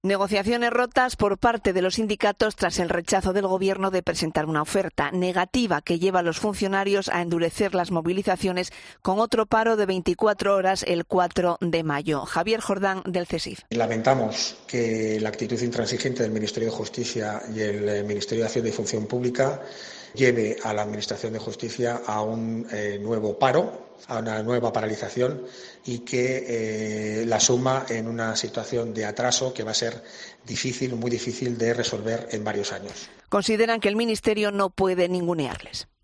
Negociaciones rotas por parte de los sindicatos tras el rechazo del Gobierno de presentar una oferta negativa que lleva a los funcionarios a endurecer las movilizaciones con otro paro de 24 horas el 4 de mayo. Javier Jordán, del CESIF. Lamentamos que la actitud intransigente del Ministerio de Justicia y el Ministerio de Hacienda y Función Pública lleve a la Administración de Justicia a un nuevo paro, a una nueva paralización y que la suma en una situación de atraso que va a ser difícil, muy difícil de resolver en varios años. Consideran que el Ministerio no puede ningunearles.